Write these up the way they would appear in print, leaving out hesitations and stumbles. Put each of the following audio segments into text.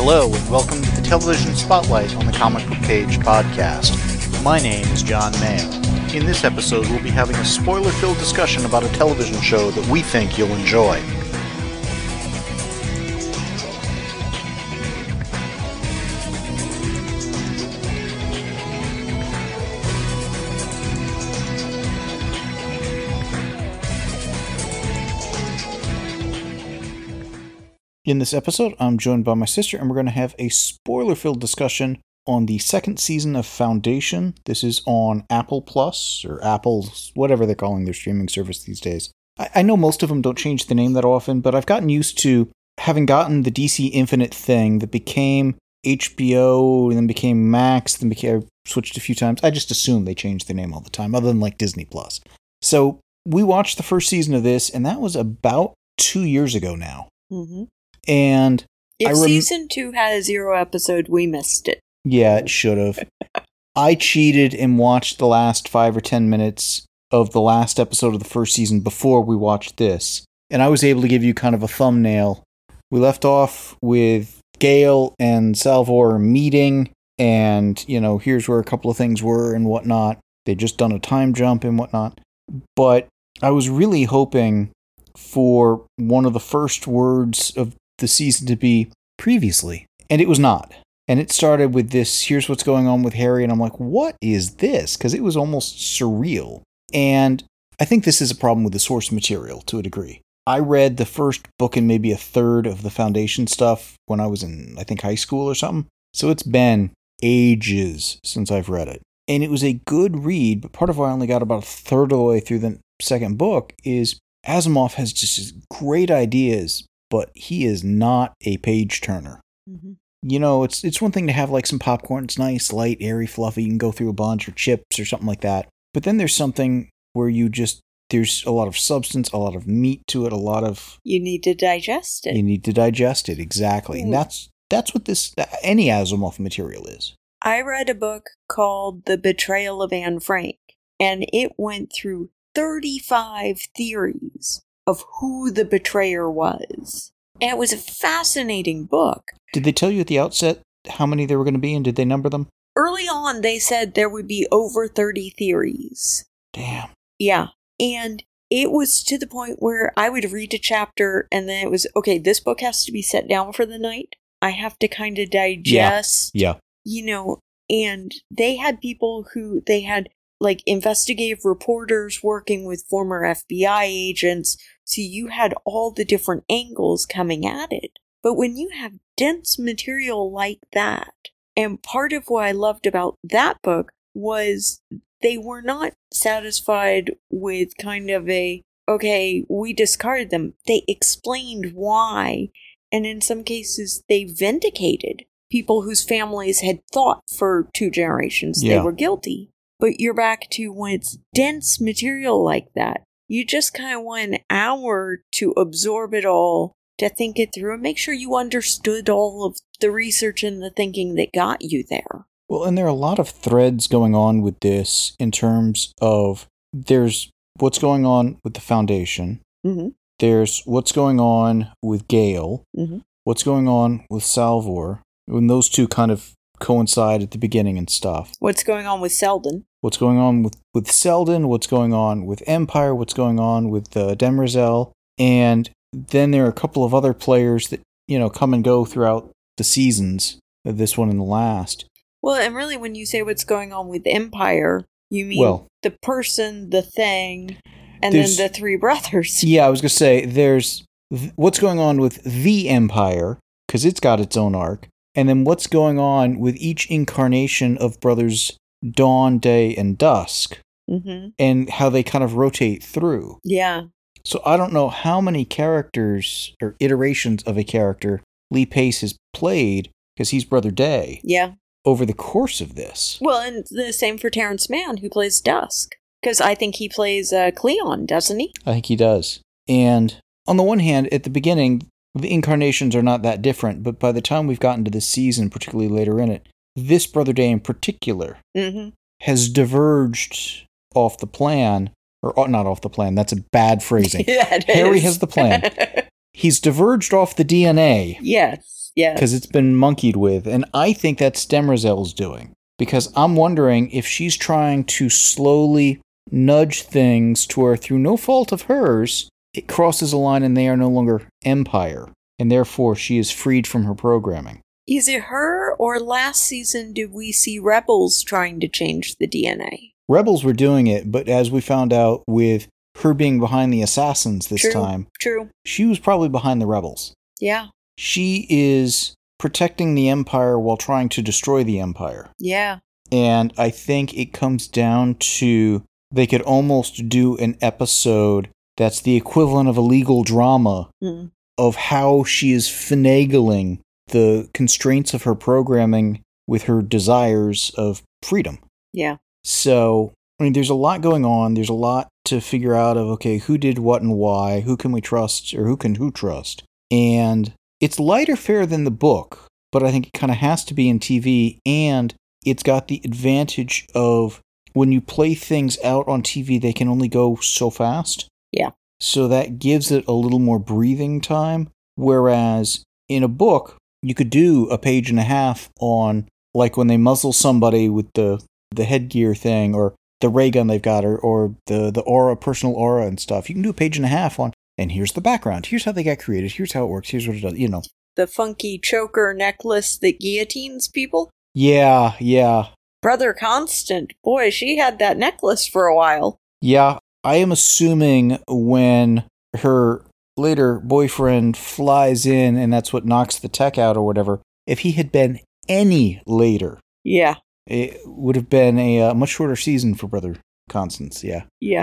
Hello, and welcome to the Television Spotlight on the Comic Book Page podcast. My name is John Mayo. In this episode, we'll be having a spoiler-filled discussion about a television show that we think you'll enjoy. In this episode, I'm joined by my sister, and we're going to have a spoiler-filled discussion on the second season of Foundation. This is on Apple Plus, or Apple's, whatever they're calling their streaming service these days. I know most of them don't change the name that often, but I've gotten used to having gotten the DC Infinite thing that became HBO, and then became Max, then became switched a few times. I just assume they change their name all the time, other than like Disney Plus. So we watched the first season of this, and that was about 2 years ago now. Mm-hmm. And if season 2 had a 0 episode, we missed it. Yeah, it should have. I cheated and watched the last 5 or 10 minutes of the last episode of the first season before we watched this. And I was able to give you kind of a thumbnail. We left off with Gale and Salvor meeting, and, you know, here's where a couple of things were and whatnot. They'd just done a time jump and whatnot. But I was really hoping for one of the first words of the season to be previously, and it was not. And it started with this, here's what's going on with Harry, and I'm like, what is this? Because it was almost surreal. And I think this is a problem with the source material to a degree. I read the first book and maybe a third of the Foundation stuff when I was in, I think, high school or something. So it's been ages since I've read it. And it was a good read, but part of why I only got about a third of the way through the second book is Asimov has just great ideas, but he is not a page turner. Mm-hmm. You know, it's one thing to have like some popcorn. It's nice, light, airy, fluffy. You can go through a bunch, or chips or something like that. But then there's something where there's a lot of substance, a lot of meat to it, a lot of... You need to digest it. You need to digest it, exactly. And that's what any Asimov material is. I read a book called The Betrayal of Anne Frank, and it went through 35 theories of who the betrayer was. And it was a fascinating book. Did they tell you at the outset how many there were going to be, and did they number them? Early on, they said there would be over 30 theories. Damn. Yeah. And it was to the point where I would read a chapter, and then it was, okay, this book has to be set down for the night. I have to kind of digest. Yeah. You know, and they had people who, they had like investigative reporters working with former FBI agents. So you had all the different angles coming at it. But when you have dense material like that, and part of what I loved about that book was they were not satisfied with kind of okay, we discarded them. They explained why. And in some cases, they vindicated people whose families had thought for 2 generations they were guilty. But you're back to when it's dense material like that. You just kind of want an hour to absorb it all, to think it through, and make sure you understood all of the research and the thinking that got you there. Well, and there are a lot of threads going on with this in terms of there's what's going on with the Foundation. Mm-hmm. There's what's going on with Gale. Mm-hmm. What's going on with Salvor. When those two kind of coincide at the beginning and stuff. What's going on with Selden? What's going on with Selden? What's going on with Empire? What's going on with Demerzel? And then there are a couple of other players that, you know, come and go throughout the seasons, this one and the last. Well, and really when you say what's going on with Empire, you mean the person, the thing, and then the 3 brothers. Yeah, I was going to say, there's what's going on with the Empire, because it's got its own arc. And then what's going on with each incarnation of Brothers Dawn, Day, and Dusk, and how they kind of rotate through. Yeah. So I don't know how many characters or iterations of a character Lee Pace has played, because he's Brother Day. Yeah. Over the course of this. Well, and the same for Terrence Mann, who plays Dusk. Because I think he plays Cleon, doesn't he? I think he does. And on the one hand, at the beginning, the incarnations are not that different, but by the time we've gotten to this season, particularly later in it, this Brother Day in particular has diverged off the plan, or not off the plan, that's a bad phrasing. Yeah, Harry has the plan. He's diverged off the DNA. Yes. Yeah. Because it's been monkeyed with. And I think that's Demerzel's doing. Because I'm wondering if she's trying to slowly nudge things to where, through no fault of hers, it crosses a line and they are no longer Empire. And therefore, she is freed from her programming. Is it her, or last season did we see Rebels trying to change the DNA? Rebels were doing it, but as we found out with her being behind the Assassins this time, she was probably behind the Rebels. Yeah. She is protecting the Empire while trying to destroy the Empire. Yeah. And I think it comes down to, they could almost do an episode that's the equivalent of a legal drama of how she is finagling the constraints of her programming with her desires of freedom. Yeah. So, I mean, there's a lot going on. There's a lot to figure out of, okay, who did what and why, who can we trust, or who trust. And it's lighter fare than the book, but I think it kind of has to be in TV, and it's got the advantage of when you play things out on TV, they can only go so fast. Yeah. So that gives it a little more breathing time, whereas in a book, you could do a page and a half on, like when they muzzle somebody with the headgear thing, or the ray gun they've got, or the aura, personal aura and stuff. You can do a page and a half on, and here's the background, here's how they got created, here's how it works, here's what it does, you know. The funky choker necklace that guillotines people? Yeah. Brother Constant, boy, she had that necklace for a while. Yeah, I am assuming when her later boyfriend flies in and that's what knocks the tech out or whatever, if he had been any later, yeah, it would have been a much shorter season for Brother Constance, yeah. Yeah.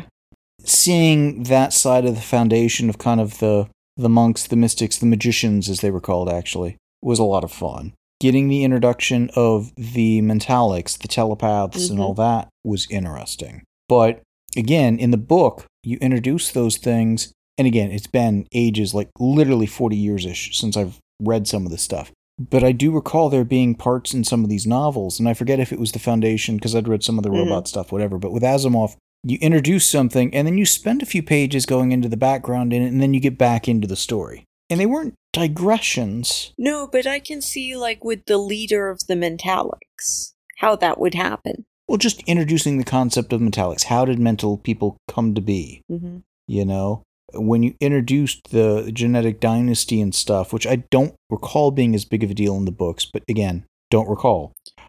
Seeing that side of the foundation of kind of the monks, the mystics, the magicians, as they were called, actually, was a lot of fun. Getting the introduction of the mentalics, the telepaths, and all that was interesting. But, again, in the book, you introduce those things, and again, it's been ages, like literally 40 years-ish since I've read some of this stuff. But I do recall there being parts in some of these novels, and I forget if it was the Foundation, because I'd read some of the robot stuff, whatever, but with Asimov, you introduce something, and then you spend a few pages going into the background in it, and then you get back into the story. And they weren't digressions. No, but I can see, like, with the leader of the Mentalics, how that would happen. Well, just introducing the concept of Mentalics. How did mental people come to be? You know? When you introduced the genetic dynasty and stuff, which I don't recall being as big of a deal in the books, but again, don't recall.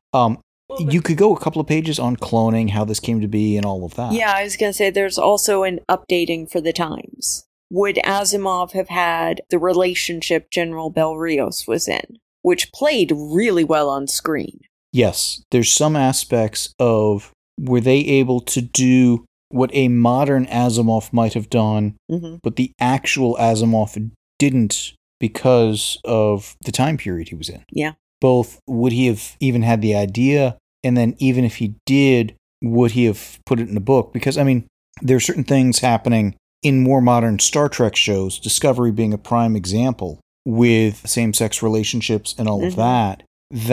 You could go a couple of pages on cloning, how this came to be, and all of that. Yeah, I was going to say there's also an updating for the times. Would Asimov have had the relationship General Belrios was in, which played really well on screen? Yes, there's some aspects of, were they able to do what a modern Asimov might have done, but the actual Asimov didn't because of the time period he was in. Yeah. Both, would he have even had the idea, and then even if he did, would he have put it in a book? Because, I mean, there are certain things happening in more modern Star Trek shows, Discovery being a prime example, with same-sex relationships and all of that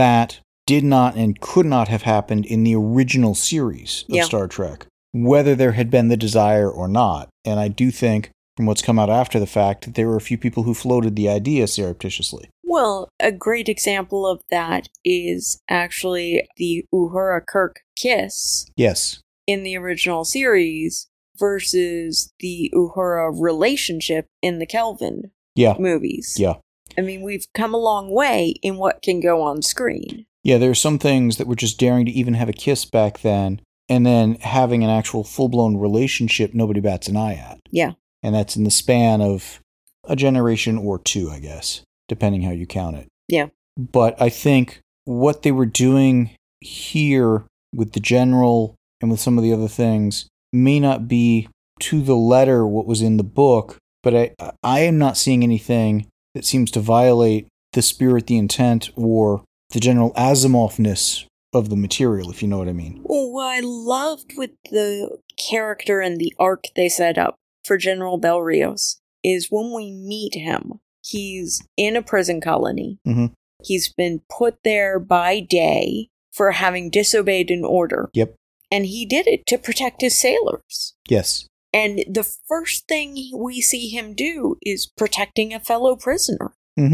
did not and could not have happened in the original series of Star Trek, whether there had been the desire or not. And I do think, from what's come out after the fact, that there were a few people who floated the idea surreptitiously. Well, a great example of that is actually the Uhura Kirk kiss. Yes. In the original series versus the Uhura relationship in the Kelvin movies. Yeah. I mean, we've come a long way in what can go on screen. Yeah, there are some things that were just daring to even have a kiss back then, and then having an actual full-blown relationship nobody bats an eye at. Yeah. And that's in the span of a generation or two, I guess, depending how you count it. Yeah. But I think what they were doing here with the General and with some of the other things may not be to the letter what was in the book, but I am not seeing anything that seems to violate the spirit, the intent, or the general Asimovness of the material, if you know what I mean. Well, what I loved with the character and the arc they set up for General Belrios is when we meet him, he's in a prison colony. He's been put there by Day for having disobeyed an order. Yep. And he did it to protect his sailors. Yes. And the first thing we see him do is protecting a fellow prisoner.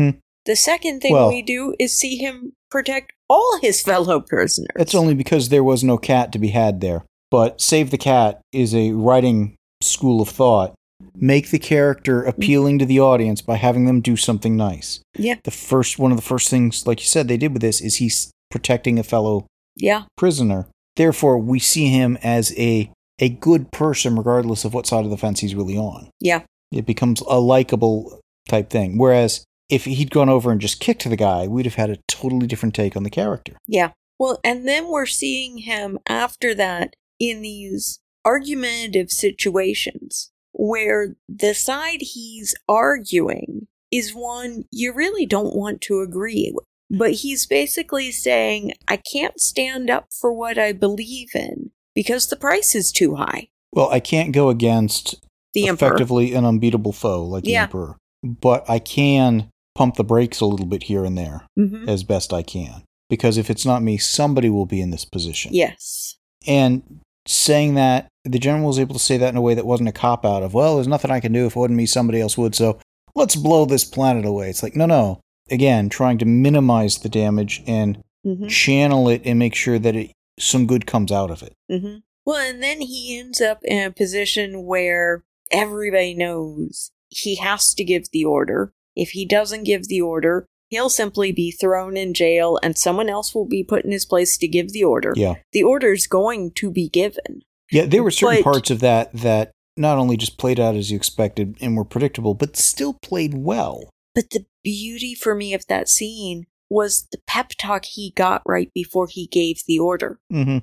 The second thing we do is see him protect all his fellow prisoners. It's only because there was no cat to be had there. But Save the Cat is a writing school of thought. Make the character appealing to the audience by having them do something nice. Yeah. One of the first things, like you said, they did with this is he's protecting a fellow prisoner. Therefore, we see him as a good person regardless of what side of the fence he's really on. Yeah. It becomes a likable type thing. Whereas if he'd gone over and just kicked the guy, we'd have had a totally different take on the character. Yeah. Well, and then we're seeing him after that in these argumentative situations where the side he's arguing is one you really don't want to agree with. But he's basically saying, I can't stand up for what I believe in because the price is too high. Well, I can't go against the effectively an unbeatable foe like the Emperor. But I can pump the brakes a little bit here and there as best I can. Because if it's not me, somebody will be in this position. Yes. And saying that, the general was able to say that in a way that wasn't a cop-out of, well, there's nothing I can do. If it wasn't me, somebody else would. So let's blow this planet away. It's like, no. Again, trying to minimize the damage and channel it and make sure that some good comes out of it. Mm-hmm. Well, and then he ends up in a position where everybody knows he has to give the order. If he doesn't give the order, he'll simply be thrown in jail and someone else will be put in his place to give the order. Yeah. The order's going to be given. Yeah, there were certain parts of that not only just played out as you expected and were predictable, but still played well. But the beauty for me of that scene was the pep talk he got right before he gave the order.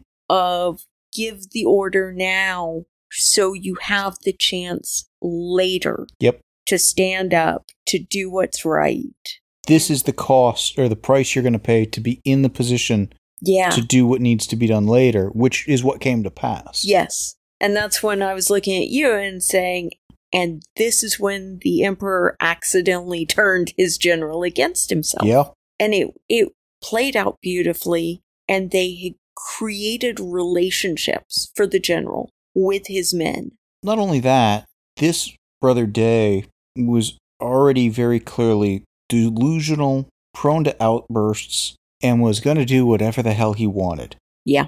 Of give the order now so you have the chance later to stand up, to do what's right. This is the cost or the price you're going to pay to be in the position to do what needs to be done later, which is what came to pass. Yes. And that's when I was looking at you and saying, and this is when the Emperor accidentally turned his general against himself. Yeah. And it played out beautifully, and they had created relationships for the general with his men. Not only that, this Brother Day was already very clearly delusional, prone to outbursts, and was going to do whatever the hell he wanted. Yeah.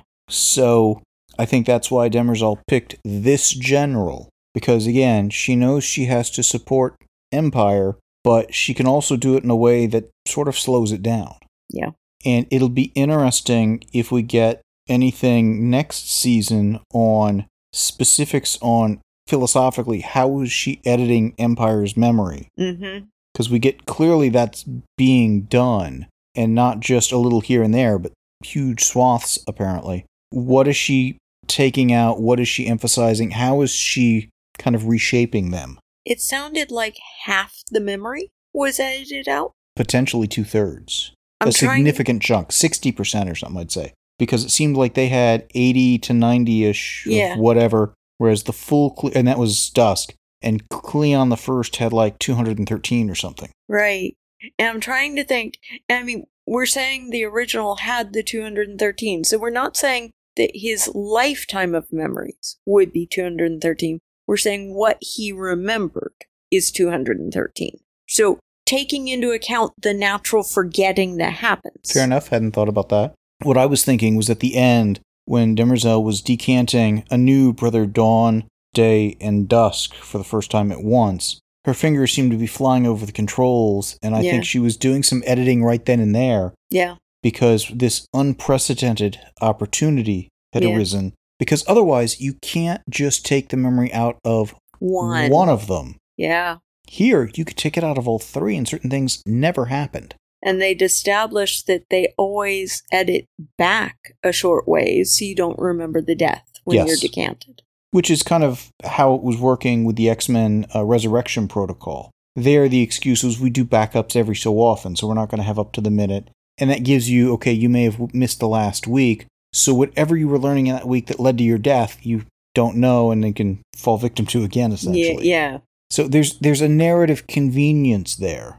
So I think that's why Demerzel picked this general. Because, again, she knows she has to support Empire, but she can also do it in a way that sort of slows it down. Yeah. And it'll be interesting if we get anything next season on specifics on, philosophically, how is she editing Empire's memory? Because we get clearly that's being done, and not just a little here and there, but huge swaths, apparently. What is she taking out? What is she emphasizing? How is she kind of reshaping them? It sounded like half the memory was edited out. Potentially 2/3. A significant chunk, 60% or something, I'd say. Because it seemed like they had 80 to 90-ish of whatever, whereas the full, and that was Dusk, and Cleon the First had like 213 or something. Right. And I'm trying to think, I mean, we're saying the original had the 213, so we're not saying that his lifetime of memories would be 213. We're saying what he remembered is 213. So, taking into account the natural forgetting that happens. Fair enough, hadn't thought about that. What I was thinking was at the end, when Demerzel was decanting anew Brother Dawn, Day, and Dusk for the first time at once, her fingers seemed to be flying over the controls, and I think she was doing some editing right then and there. Yeah. Because this unprecedented opportunity had arisen. Because otherwise, you can't just take the memory out of one of them. Yeah. Here, you could take it out of all three, and certain things never happened. And they'd established that they always edit back a short ways so you don't remember the death when you're decanted. Which is kind of how it was working with the X-Men Resurrection Protocol. There, the excuse was we do backups every so often, so we're not going to have up to the minute. And that gives you, okay, you may have missed the last week, so whatever you were learning in that week that led to your death, you don't know and then can fall victim to again, essentially. Yeah. So there's a narrative convenience there.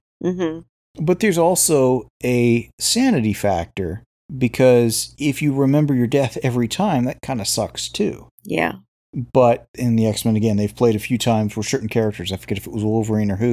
But there's also a sanity factor, because if you remember your death every time, that kind of sucks too. Yeah. But in the X-Men, again, they've played a few times where certain characters, I forget if it was Wolverine or who,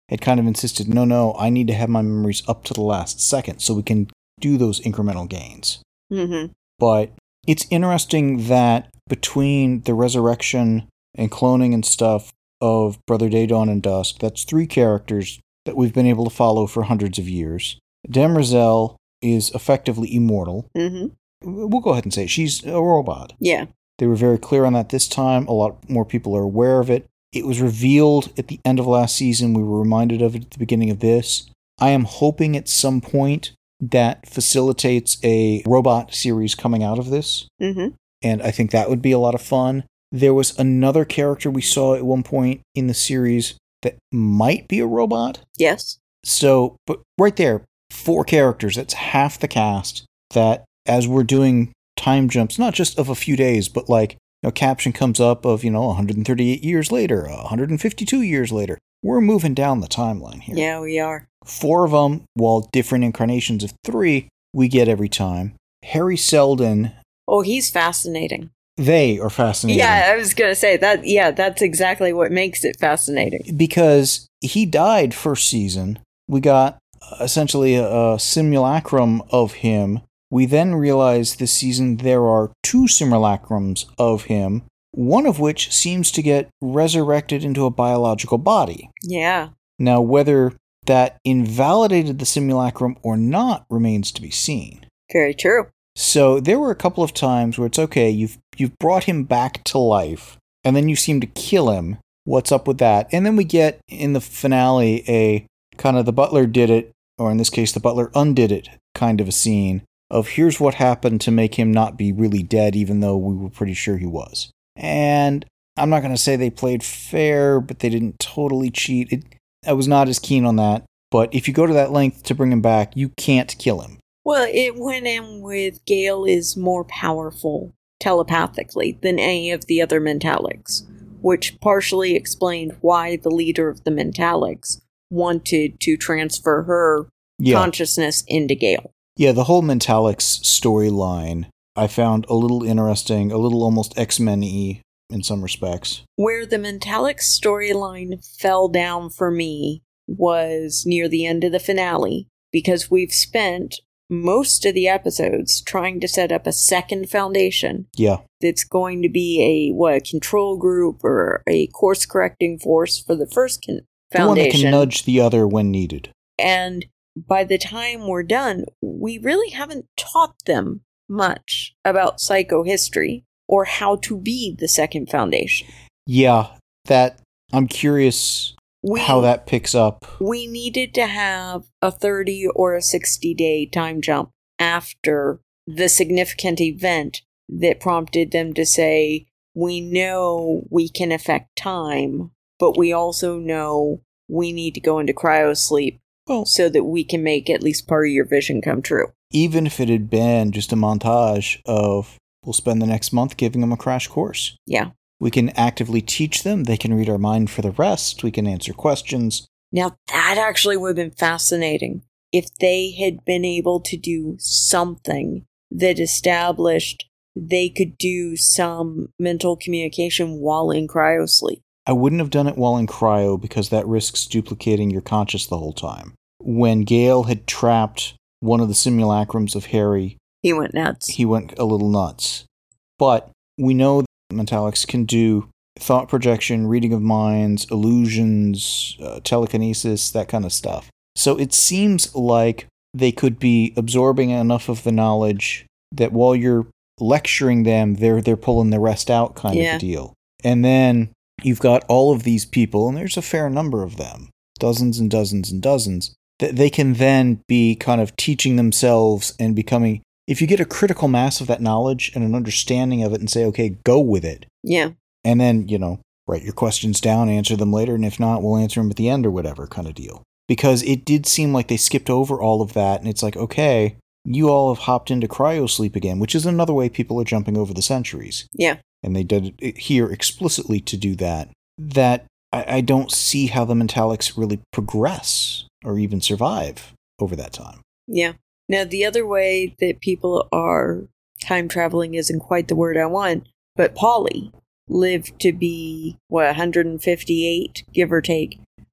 had kind of insisted, no, I need to have my memories up to the last second so we can do those incremental gains. Mm-hmm. But it's interesting that between the resurrection and cloning and stuff of Brother Daedon and Dusk, that's 3 characters that we've been able to follow for hundreds of years. Demerzel is effectively immortal. Mm-hmm. We'll go ahead and say she's a robot. Yeah. They were very clear on that this time. A lot more people are aware of it. It was revealed at the end of last season. We were reminded of it at the beginning of this. I am hoping at some point that facilitates a robot series coming out of this. Mm-hmm. And I think that would be a lot of fun. There was another character we saw at one point in the series that might be a robot. Yes. So, but right there, 4 characters, that's half the cast that as we're doing time jumps, not just of a few days, but like, caption comes up of, 138 years later, 152 years later. We're moving down the timeline here. Yeah, we are. 4 of them, while different incarnations of 3, we get every time. Harry Seldon. Oh, he's fascinating. They are fascinating. Yeah, I was going to say that. Yeah, that's exactly what makes it fascinating. Because he died first season. We got essentially a simulacrum of him. We then realized this season there are 2 simulacrums of him, one of which seems to get resurrected into a biological body. Yeah. Now, whether that invalidated the simulacrum or not remains to be seen. Very true. So there were a couple of times where it's okay, you've brought him back to life, and then you seem to kill him. What's up with that? And then we get in the finale a kind of the butler did it, or in this case the butler undid it kind of a scene of here's what happened to make him not be really dead, even though we were pretty sure he was. And I'm not going to say they played fair, but they didn't totally cheat. I was not as keen on that. But if you go to that length to bring him back, you can't kill him. Well, it went in with Gale is more powerful telepathically than any of the other Mentalics, which partially explained why the leader of the Mentalics wanted to transfer her consciousness into Gale. Yeah, the whole Mentalics storyline I found a little interesting, a little almost X-Men-y in some respects. Where the Mentalics storyline fell down for me was near the end of the finale, because we've spent most of the episodes trying to set up a second foundation. Yeah. That's going to be a control group or a course-correcting force for the first foundation. The one that can nudge the other when needed. And by the time we're done, we really haven't taught them much about psychohistory or how to be the second foundation. Yeah, that I'm curious how that picks up. We needed to have a 30 or a 60-day time jump after the significant event that prompted them to say, we know we can affect time, but we also know we need to go into cryosleep so that we can make at least part of your vision come true. Even if it had been just a montage of, we'll spend the next month giving them a crash course. Yeah. We can actively teach them. They can read our mind for the rest. We can answer questions. Now, that actually would have been fascinating if they had been able to do something that established they could do some mental communication while in cryosleep. I wouldn't have done it while in cryo because that risks duplicating your conscious the whole time. When Gale had trapped one of the simulacrums of Harry, he went nuts. He went a little nuts. But we know that Mentalics can do thought projection, reading of minds, illusions, telekinesis, that kind of stuff. So it seems like they could be absorbing enough of the knowledge that while you're lecturing them, they're pulling the rest out kind of a deal. And then you've got all of these people, and there's a fair number of them, dozens and dozens and dozens, that they can then be kind of teaching themselves and becoming, if you get a critical mass of that knowledge and an understanding of it and say, okay, go with it. Yeah. And then, write your questions down, answer them later, and if not, we'll answer them at the end or whatever kind of deal. Because it did seem like they skipped over all of that, and it's like, okay, you all have hopped into cryosleep again, which is another way people are jumping over the centuries. Yeah. And they did it here explicitly to do that. That I don't see how the Mentalics really progress or even survive over that time. Yeah. Now, the other way that people are time traveling isn't quite the word I want, but Polly lived to be, 158, give or take,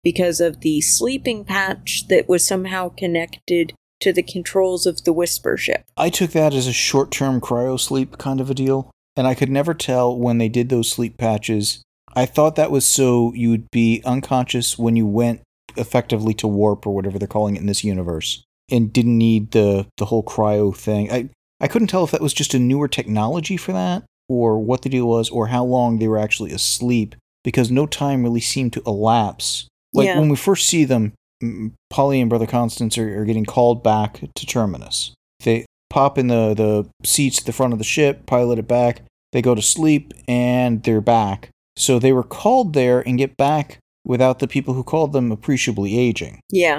because of the sleeping patch that was somehow connected to the controls of the Whisper ship. I took that as a short-term cryosleep kind of a deal, and I could never tell when they did those sleep patches. I thought that was so you would be unconscious when you went effectively to warp, or whatever they're calling it in this universe, and didn't need the whole cryo thing. I couldn't tell if that was just a newer technology for that, or what the deal was, or how long they were actually asleep, because no time really seemed to elapse. Like, when we first see them, Polly and Brother Constance are getting called back to Terminus. They pop in the seats at the front of the ship, pilot it back, they go to sleep, and they're back. So they were called there and get back without the people who called them appreciably aging. Yeah.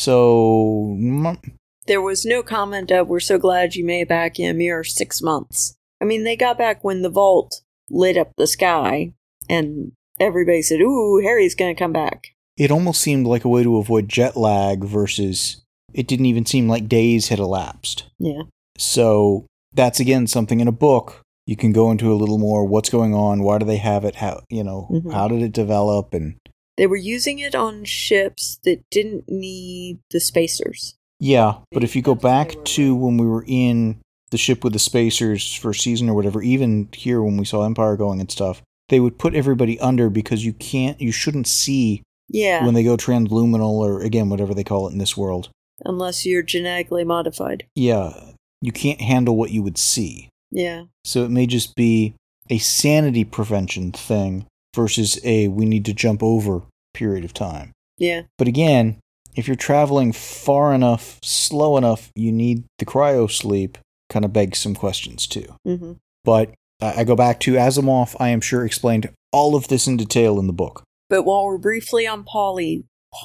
So there was no comment of, we're so glad you made it back in a mere 6 months. I mean, they got back when the vault lit up the sky, and everybody said, ooh, Harry's gonna come back. It almost seemed like a way to avoid jet lag versus it didn't even seem like days had elapsed. Yeah. So that's, again, something in a book. You can go into a little more what's going on, why do they have it, how, how did it develop, and they were using it on ships that didn't need the spacers. Yeah, but if you go back to when we were in the ship with the spacers for season or whatever, even here when we saw Empire going and stuff, they would put everybody under because you shouldn't see when they go transluminal, or, again, whatever they call it in this world. Unless you're genetically modified. Yeah, you can't handle what you would see. Yeah. So it may just be a sanity prevention thing versus a we need to jump over period of time. Yeah. But again, if you're traveling far enough, slow enough, you need the cryo sleep, kind of begs some questions too. Mm-hmm. But I go back to Asimov, I am sure explained all of this in detail in the book. But while we're briefly on Polly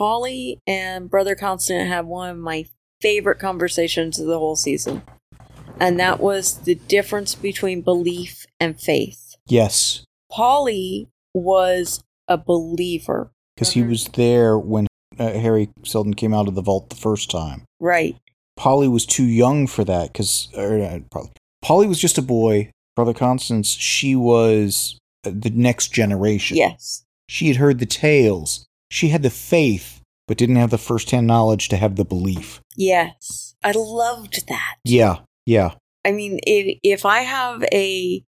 and Brother Constant had one of my favorite conversations of the whole season. And that was the difference between belief and faith. Yes. Polly was a believer. Because he was there when Harry Seldon came out of the vault the first time. Right. Polly was too young for that, because Polly was just a boy. Brother Constance, she was the next generation. Yes. She had heard the tales. She had the faith, but didn't have the first-hand knowledge to have the belief. Yes. I loved that. Yeah. I mean, if I have a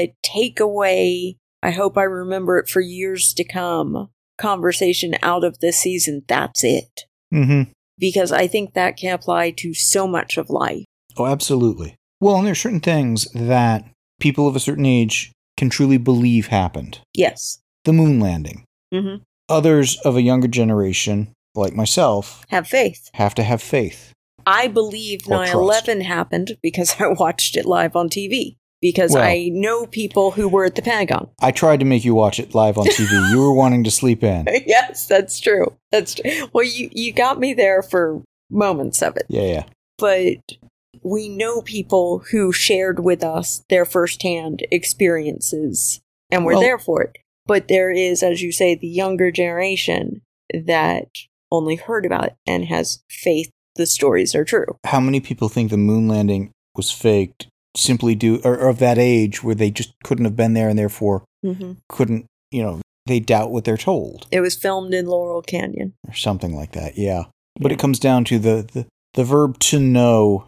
takeaway, I hope I remember it for years to come, conversation out of this season, that's it. Mm-hmm. Because I think that can apply to so much of life. Oh, absolutely. Well, and there are certain things that people of a certain age can truly believe happened. Yes. The moon landing. Mm-hmm. Others of a younger generation, like myself, have faith. Have to have faith. I believe 9/11 happened because I watched it live on TV. Because I know people who were at the Pentagon. I tried to make you watch it live on TV. You were wanting to sleep in. Yes, that's true. That's true. Well, you got me there for moments of it. Yeah. But we know people who shared with us their firsthand experiences, and we're there for it. But there is, as you say, the younger generation that only heard about it and has faith the stories are true. How many people think the moon landing was faked simply or of that age where they just couldn't have been there and therefore couldn't, they doubt what they're told? It was filmed in Laurel Canyon. Or something like that, yeah. But it comes down to the verb to know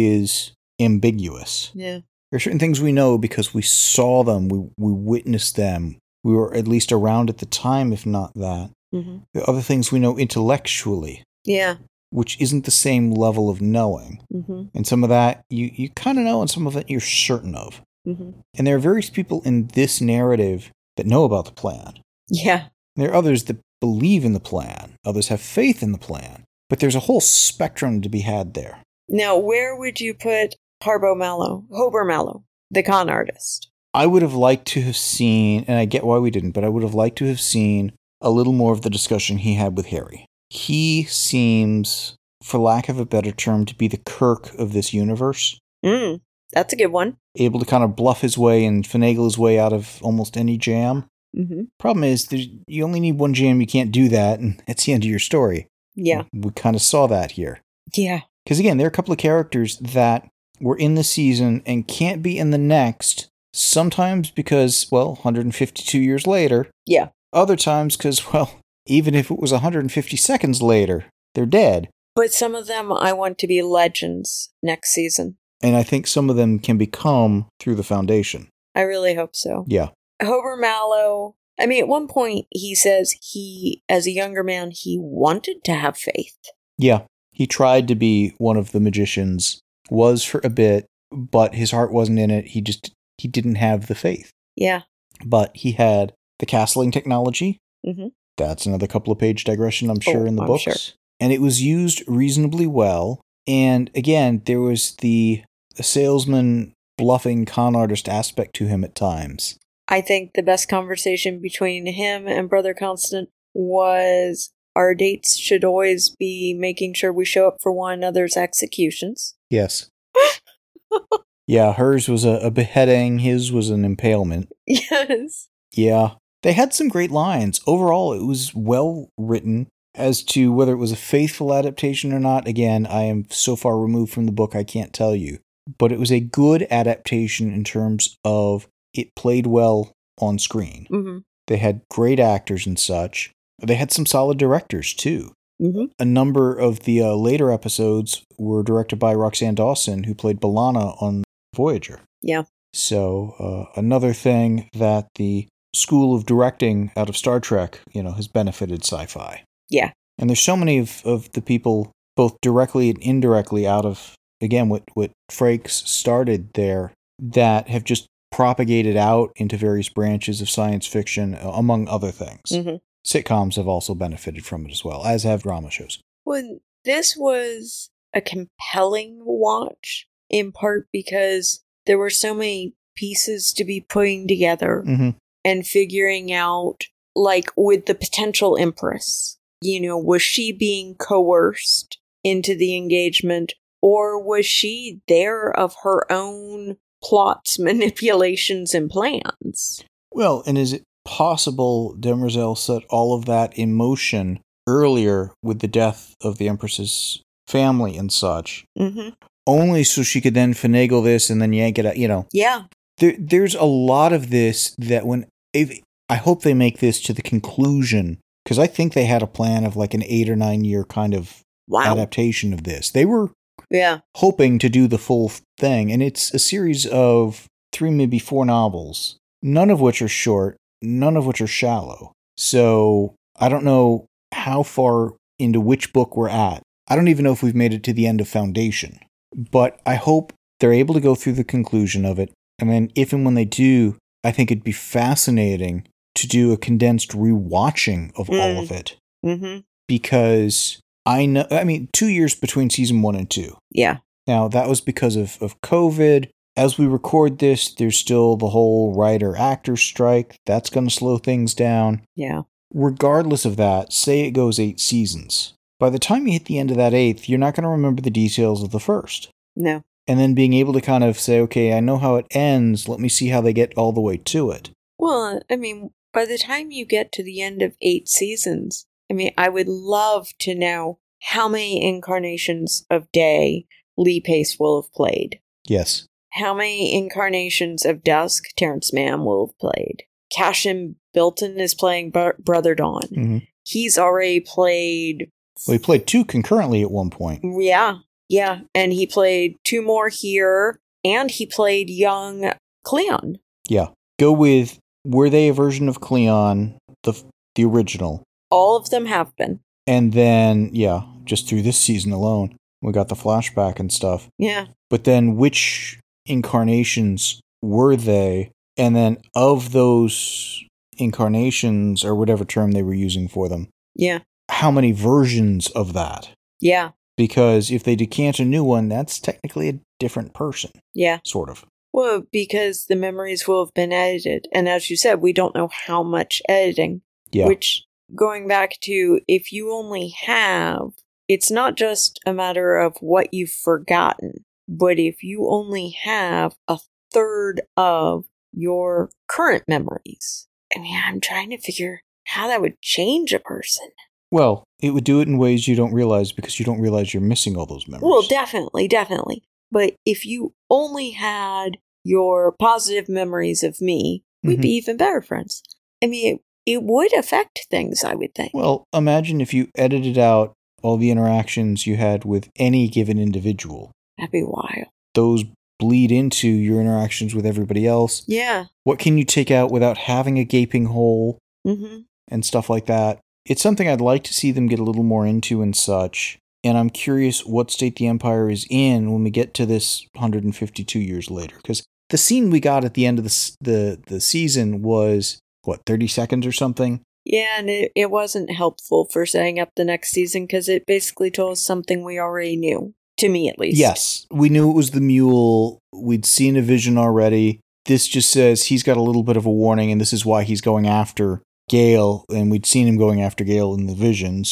is ambiguous. Yeah. There are certain things we know because we saw them, we witnessed them, we were at least around at the time, if not that. Mm-hmm. There are other things we know intellectually. Yeah. Which isn't the same level of knowing. Mm-hmm. And some of that you kind of know, and some of it you're certain of. Mm-hmm. And there are various people in this narrative that know about the plan. Yeah. There are others that believe in the plan. Others have faith in the plan. But there's a whole spectrum to be had there. Now, where would you put Hober Mallow, the con artist? I would have liked to have seen, and I get why we didn't, but I would have liked to have seen a little more of the discussion he had with Harry. He seems, for lack of a better term, to be the Kirk of this universe. That's a good one. Able to kind of bluff his way and finagle his way out of almost any jam. Mm-hmm. Problem is, you only need one jam, you can't do that, and that's the end of your story. Yeah. We kind of saw that here. Yeah. Because again, there are a couple of characters that were in the season and can't be in the next, sometimes because, 152 years later. Yeah. Other times because, Even if it was 150 seconds later, they're dead. But some of them I want to be legends next season. And I think some of them can become through the Foundation. I really hope so. Yeah. Hober Mallow, I mean, at one point he says as a younger man, he wanted to have faith. Yeah. He tried to be one of the magicians, was for a bit, but his heart wasn't in it. He didn't have the faith. Yeah. But he had the castling technology. Mm-hmm. That's another couple of page digression, I'm sure, in the books. Sure. And it was used reasonably well. And again, there was the salesman bluffing con artist aspect to him at times. I think the best conversation between him and Brother Constant was our dates should always be making sure we show up for one another's executions. Yes. Yeah, hers was a beheading, his was an impalement. Yes. Yeah. They had some great lines. Overall, it was well written. As to whether it was a faithful adaptation or not, again, I am so far removed from the book I can't tell you. But it was a good adaptation in terms of it played well on screen. Mm-hmm. They had great actors and such. They had some solid directors, too. Mm-hmm. A number of the later episodes were directed by Roxanne Dawson, who played B'Elanna on Voyager. Yeah. So, another thing that the school of directing out of Star Trek, has benefited sci-fi. Yeah. And there's so many of the people, both directly and indirectly, out of, again, what Frakes started there, that have just propagated out into various branches of science fiction, among other things. Mm-hmm. Sitcoms have also benefited from it as well, as have drama shows. Well, this was a compelling watch, in part because there were so many pieces to be putting together and figuring out, like, with the potential Empress. Was she being coerced into the engagement, or was she there of her own plots, manipulations, and plans? Well, and is it possible Demerzel set all of that in motion earlier with the death of the Empress's family and such, only so she could then finagle this and then yank it out, Yeah. There's a lot of this that I hope they make this to the conclusion, because I think they had a plan of like an 8 or 9 year kind of adaptation of this. They were hoping to do the full thing, and it's a series of 3, maybe 4 novels, none of which are short, none of which are shallow. So I don't know how far into which book we're at. I don't even know if we've made it to the end of Foundation, but I hope they're able to go through the conclusion of it. And then if and when they do, I think it'd be fascinating to do a condensed rewatching of all of it. Because 2 years between season 1 and 2. Yeah. Now, that was because of COVID. As we record this, there's still the whole writer-actor strike. That's going to slow things down. Yeah. Regardless of that, say it goes 8 seasons. By the time you hit the end of that 8th, you're not going to remember the details of the first. No. And then being able to kind of say, okay, I know how it ends. Let me see how they get all the way to it. Well, by the time you get to the end of 8 seasons, I would love to know how many incarnations of Day Lee Pace will have played. Yes. How many incarnations of Dusk Terrence Mann will have played. Cashin Bilton is playing Brother Dawn. He's already played... Well, he played 2 concurrently at one point. Yeah. And he played 2 more here, and he played young Cleon. Yeah. Go with, were they a version of Cleon, the original? All of them have been. And then, just through this season alone, we got the flashback and stuff. Yeah. But then which incarnations were they? And then of those incarnations, or whatever term they were using for them, how many versions of that? Yeah. Because if they decant a new one, that's technically a different person. Yeah. Sort of. Well, because the memories will have been edited. And as you said, we don't know how much editing. Yeah. Which, going back to, if you only have, it's not just a matter of what you've forgotten, but if you only have a third of your current memories. I'm trying to figure how that would change a person. Well, it would do it in ways you don't realize because you don't realize you're missing all those memories. Well, definitely. But if you only had your positive memories of me, we'd be even better friends. it would affect things, I would think. Well, imagine if you edited out all the interactions you had with any given individual. That'd be wild. Those bleed into your interactions with everybody else. Yeah. What can you take out without having a gaping hole Mm-hmm. and stuff like that? It's something I'd like to see them get a little more into and such. And I'm curious what state the Empire is in when we get to this 152 years later. Because the scene we got at the end of the season was, 30 seconds or something? Yeah, and it wasn't helpful for setting up the next season because it basically told us something we already knew. To me, at least. Yes. We knew it was the mule. We'd seen a vision already. This just says he's got a little bit of a warning, and this is why he's going after Gale. And we'd seen him going after Gale in the vision.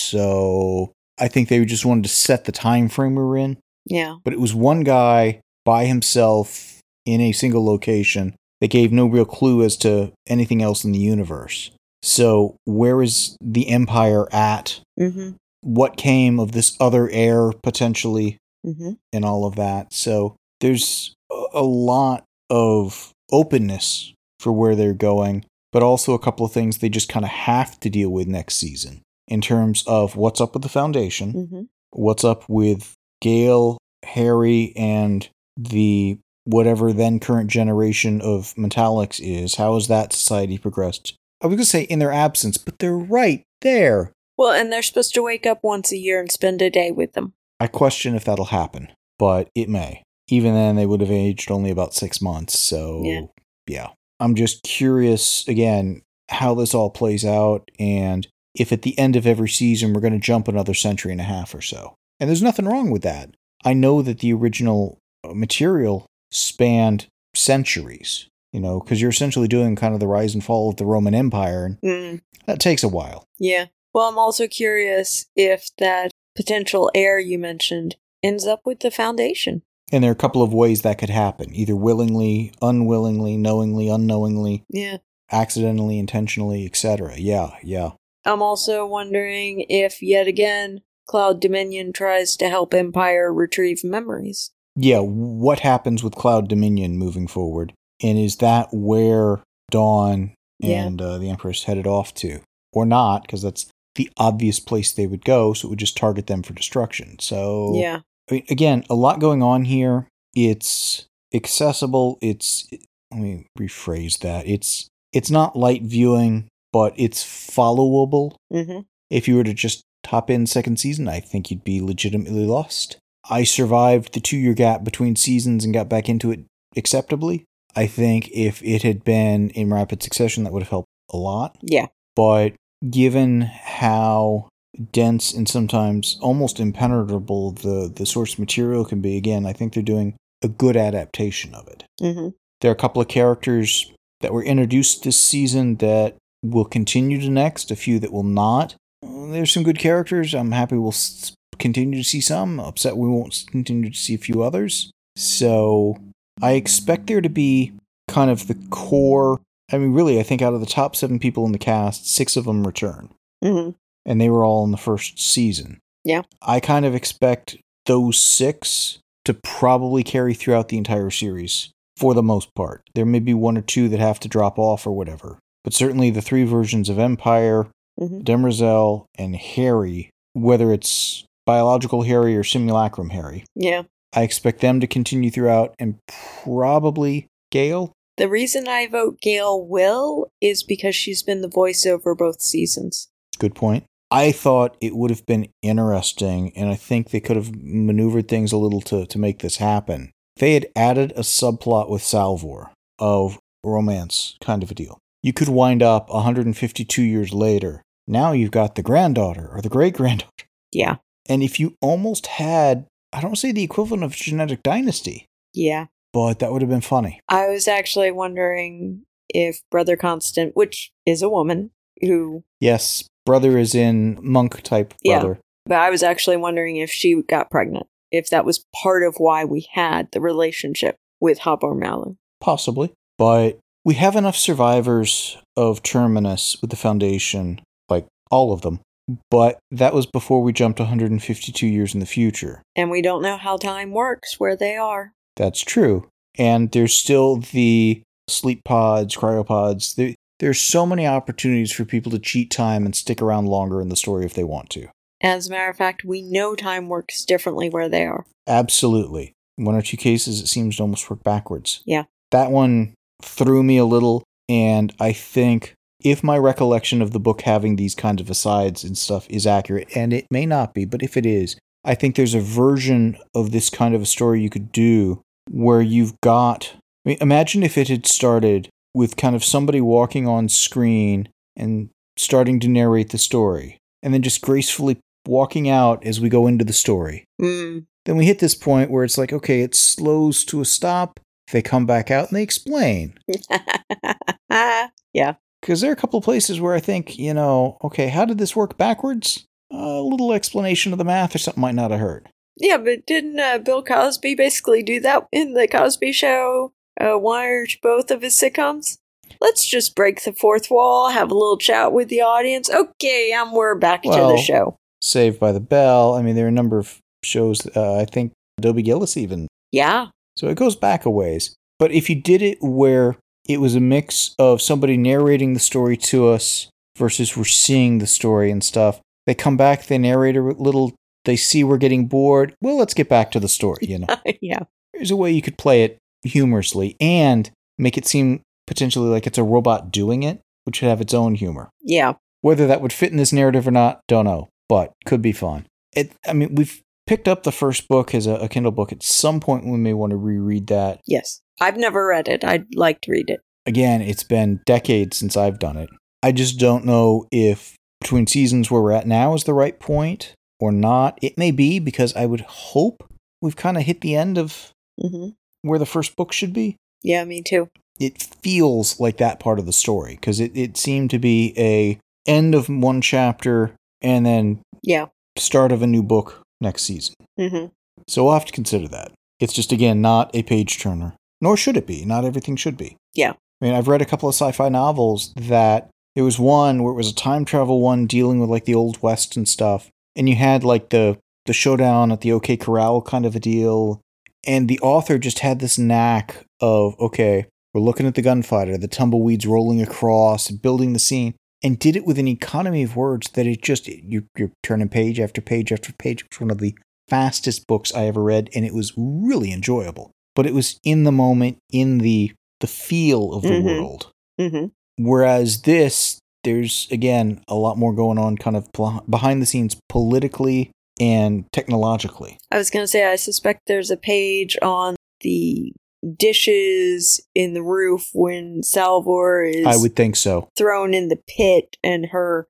So I think they just wanted to set the time frame we were in. Yeah. But it was one guy by himself in a single location that gave no real clue as to anything else in the universe. So where is the Empire at? Mm-hmm. What came of this other heir, potentially? Mm-hmm. And all of that. So there's a lot of openness for where they're going, but also a couple of things they just kind of have to deal with next season in terms of what's up with the Foundation, Mm-hmm. what's up with Gale, Harry, and the whatever then current generation of Metallics is. How has that society progressed? I was going to say in their absence, but they're right there. Well, and they're supposed to wake up once a year and spend a day with them. I question if that'll happen, but it may. Even then, they would have aged only about 6 months, so yeah. I'm just curious, again, how this all plays out, and if at the end of every season we're going to jump another century and a half or so. And there's nothing wrong with that. I know that the original material spanned centuries, because you're essentially doing kind of the rise and fall of the Roman Empire, and that takes a while. Yeah. Well, I'm also curious if that potential heir you mentioned ends up with the Foundation. And there are a couple of ways that could happen, either willingly, unwillingly, knowingly, unknowingly, accidentally, intentionally, etc. Yeah. I'm also wondering if, yet again, Cloud Dominion tries to help Empire retrieve memories. Yeah, what happens with Cloud Dominion moving forward? And is that where Dawn and the Empress headed off to? Or not, because that's the obvious place they would go, so it would just target them for destruction. So, yeah. I mean, again, a lot going on here. It's accessible. Let me rephrase that. It's not light viewing, but it's followable. Mm-hmm. If you were to just hop in second season, I think you'd be legitimately lost. I survived the 2-year gap between seasons and got back into it acceptably. I think if it had been in rapid succession, that would have helped a lot. Yeah. But given how dense and sometimes almost impenetrable the source material can be, again, I think they're doing a good adaptation of it. Mm-hmm. There are a couple of characters that were introduced this season that will continue to next, a few that will not. There's some good characters. I'm happy we'll continue to see some. Upset we won't continue to see a few others. So I expect there to be kind of the core. I mean, really, I think out of the top 7 people in the cast, 6 of them return. Mm-hmm. And they were all in the first season. Yeah. I kind of expect those 6 to probably carry throughout the entire series, for the most part. There may be 1 or 2 that have to drop off or whatever. But certainly the 3 versions of Empire, Demerzel, and Harry, whether it's biological Harry or simulacrum Harry. Yeah. I expect them to continue throughout, and probably Gale. The reason I vote Gale will is because she's been the voice over both seasons. Good point. I thought it would have been interesting, and I think they could have maneuvered things a little to make this happen. They had added a subplot with Salvor of romance kind of a deal. You could wind up 152 years later. Now you've got the granddaughter or the great-granddaughter. Yeah. And if you almost had, I don't say the equivalent of genetic dynasty. Yeah. But that would have been funny. I was actually wondering if Brother Constant, which is a woman who... Yes, brother is in monk-type brother. Yeah, but I was actually wondering if she got pregnant. If that was part of why we had the relationship with Habor Malum. Possibly. But we have enough survivors of Terminus with the Foundation, like all of them. But that was before we jumped 152 years in the future. And we don't know how time works where they are. That's true. And there's still the sleep pods, cryopods. There's so many opportunities for people to cheat time and stick around longer in the story if they want to. As a matter of fact, we know time works differently where they are. Absolutely. In one or two cases, it seems to almost work backwards. Yeah. That one threw me a little, and I think if my recollection of the book having these kinds of asides and stuff is accurate, and it may not be, but if it is, I think there's a version of this kind of a story you could do where you've got... I mean, imagine if it had started with kind of somebody walking on screen and starting to narrate the story, and then just gracefully walking out as we go into the story. Mm. Then we hit this point where it's like, okay, it slows to a stop. They come back out and they explain. Yeah. Because there are a couple of places where I think, okay, how did this work backwards? A little explanation of the math or something might not have hurt. Yeah, but didn't Bill Cosby basically do that in The Cosby Show? One or both of his sitcoms? Let's just break the fourth wall, have a little chat with the audience. Okay, we're back to the show. Saved by the Bell. I mean, there are a number of shows, I think Dobie Gillis even. Yeah. So it goes back a ways. But if you did it where it was a mix of somebody narrating the story to us versus we're seeing the story and stuff, they come back, they narrate a little, they see we're getting bored. Well, let's get back to the story, Yeah. There's a way you could play it humorously and make it seem potentially like it's a robot doing it, which would have its own humor. Yeah. Whether that would fit in this narrative or not, don't know, but could be fun. We've picked up the first book as a Kindle book. At some point, we may want to reread that. Yes. I've never read it. I'd like to read it. Again, it's been decades since I've done it. I just don't know if between seasons where we're at now is the right point or not. It may be, because I would hope we've kind of hit the end of where the first book should be. Yeah, me too. It feels like that part of the story, because it seemed to be a end of one chapter and then start of a new book next season. Mm-hmm. So we'll have to consider that. It's just, again, not a page turner. Nor should it be. Not everything should be. Yeah. I mean, I've read a couple of sci-fi novels that there was one where it was a time travel one dealing with like the Old West and stuff. And you had like the showdown at the OK Corral kind of a deal. And the author just had this knack of, okay, we're looking at the gunfighter, the tumbleweeds rolling across, building the scene, and did it with an economy of words that you're turning page after page after page. It was one of the fastest books I ever read, and it was really enjoyable. But it was in the moment, in the feel of the world. Mm-hmm. Whereas this, there's, again, a lot more going on kind of behind the scenes politically and technologically. I was going to say, I suspect there's a page on the dishes in the roof when Salvor is... I would think so. ...thrown in the pit and her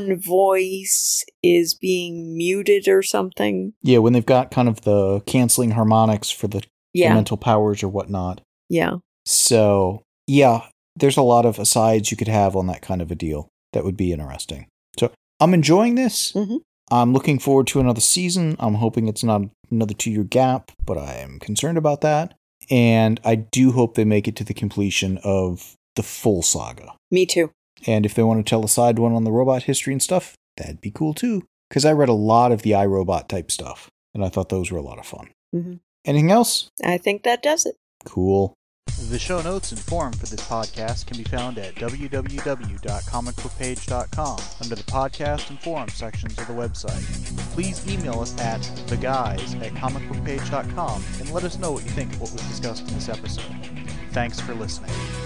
unvoice is being muted or something. Yeah, when they've got kind of the canceling harmonics for the mental powers or whatnot. Yeah. So, yeah, there's a lot of asides you could have on that kind of a deal that would be interesting. So, I'm enjoying this. Mm-hmm. I'm looking forward to another season. I'm hoping it's not another 2-year gap, but I am concerned about that. And I do hope they make it to the completion of the full saga. Me too. And if they want to tell a side one on the robot history and stuff, that'd be cool too. Because I read a lot of the iRobot type stuff, and I thought those were a lot of fun. Mm-hmm. Anything else? I think that does it. Cool. The show notes and forum for this podcast can be found at www.comicbookpage.com under the podcast and forum sections of the website. Please email us at theguys@comicbookpage.com and let us know what you think of what was discussed in this episode. Thanks for listening.